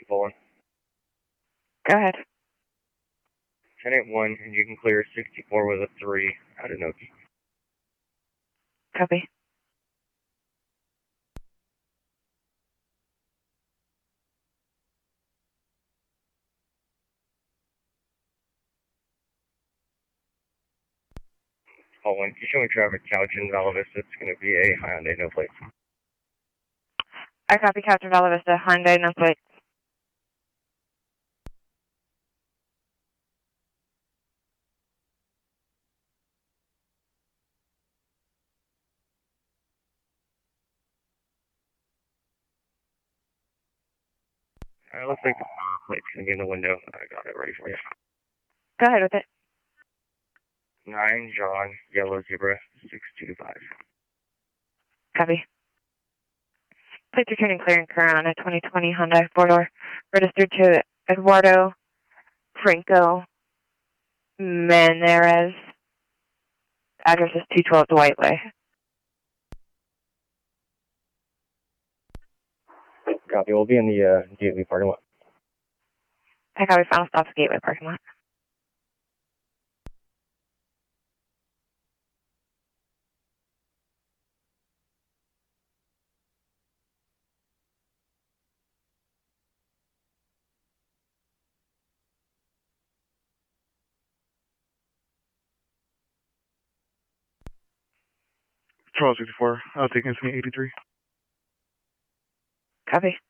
Poland. Go ahead. 1081, and you can clear 64 with a 3 out of Noki. Copy. Poland, you showing traffic couch in Vala Vista. It's going to be a Hyundai, no plate. I copy Couch in Vala Vista, Hyundai, no plate. Looks like the plate's going to be in the window. I got it ready for you. Go ahead with it. 9 John, Yellow Zebra, 625. Copy. Plates returning clearing Corona 2020 Hyundai 4-door, registered to Eduardo Franco Manarez. Address is 212 Dwight Way. Copy. We'll be in the Gateway parking lot. I copy. Final stop Gateway parking lot. Charles 64, I'll take Infinite 83. Copy.